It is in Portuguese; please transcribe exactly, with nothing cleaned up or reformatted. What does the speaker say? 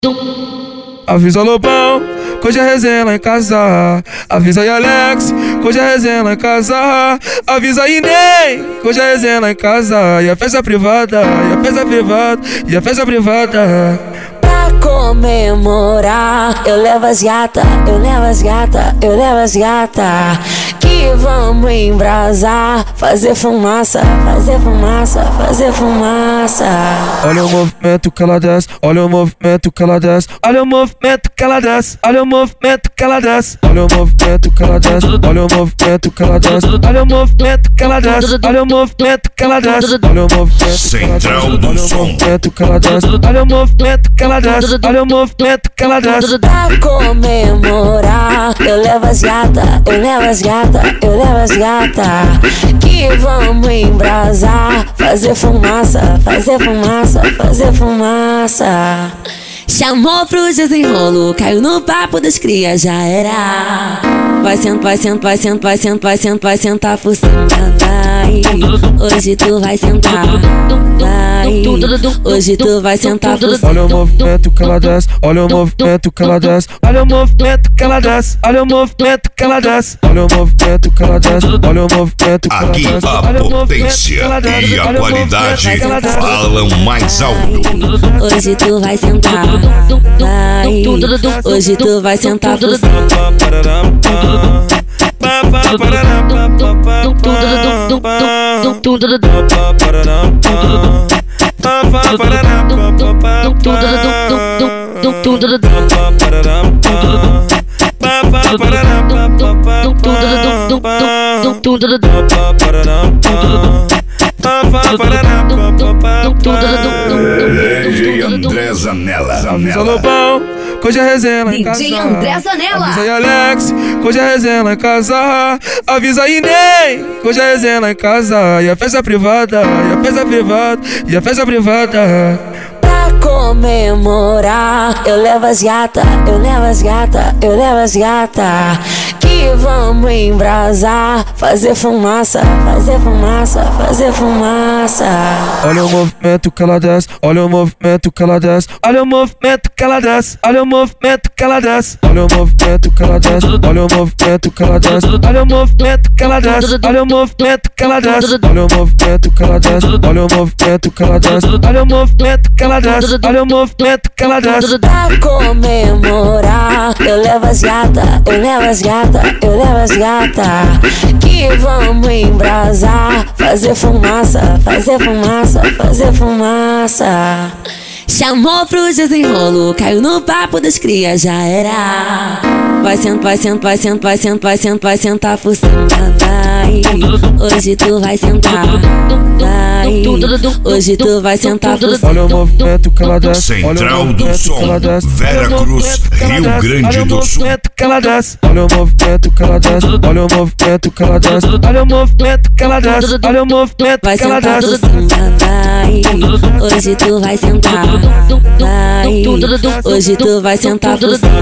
Avisa Lobão, que hoje é resenha lá em casa. Avisa aí Alex, que hoje é resenha lá em casa. Avisa aí Ney, que hoje é resenha lá em casa. E a festa privada, e a festa privada, e a festa privada. Pra comemorar, eu levo as gata, eu levo as gata, eu levo as gata. Que vamos embrasar, fazer fumaça, fazer fumaça, fazer fumaça. Olha o movimento que ela desce, olha o movimento que ela desce, olha o movimento que ela desce, olha o movimento que ela desce, olha o movimento que ela desce, olha o movimento que ela desce, olha o movimento que ela desce, olha o movimento que ela desce, olha o movimento Central do Som, que ela desce, olha o movimento que ela desce, olha o movimento que ela desce. Pra comemorar, eu levo as gata, eu levo as gata, eu levo as gata. Que vamos embrasar, fazer fumaça, fazer fumaça, fazer fumaça. Chamou pro desenrolo, caiu no papo das crias, já era. Vai sentar, vai sentar, vai sentar, vai sentar, vai sentar, vai sentar por cima, vai. Hoje tu vai sentar, vai. Hoje tu vai sentar por cima. Olha o movimento que ela desce, olha o movimento que ela desce, olha o movimento que ela desce, olha o movimento que ela desce, olha o movimento que ela desce, olha o movimento que ela aqui desce. a potência e a qualidade falam mais alto. Hoje tu vai sentar, vai. Hoje tu vai sentar por cima. D J André Zanella. Avisa Lobão, que hoje é resenha lá em casa. D J André Zanella. Avisa aí Alex, que hoje é resenha lá em casa. Avisa aí Ney, que hoje é resenha lá em casa. E a festa privada, e a festa privada, e a festa privada. Pra comemorar, eu levo as gata, eu levo as gata, eu levo as gata. Que vamos embrasar, fazer fumaça, fazer fumaça, fazer fumaça. Olha o movimento que ela desce, olha o movimento que ela desce, olha o movimento que ela desce, olha o movimento que ela desce, olha o movimento que ela desce, olha o movimento que ela desce, olha o movimento que ela desce, olha o movimento que ela desce, olha o movimento que ela desce, olha o movimento que ela desce, olha o movimento que ela desce, olha o movimento que ela desce. Pra comemorar, eu levo as gata, eu levo as gata, eu levo as gata. Que vamos embrasar, fazer fumaça, fazer fumaça, fazer fumaça. Chamou pro desenrolo, caiu no papo das crias, já era. Vai sentar, vai sentar, vai sentar, vai sentar, vai sentar, vai sentar por cima, vai. Hoje tu vai sentar, vai. Hoje tu vai sentar por cima. Olha o movimento que ela desce, Central do Som, Vera Cruz, Rio Grande do Sul. Olha o movimento que ela desce, olha o movimento que ela desce, olha o movimento que ela desce, olha o movimento que ela desce, olha o movimento Vai que ela sentar por desce. cima, vai. Hoje tu vai sentar, vai. Hoje tu vai sentar por cima.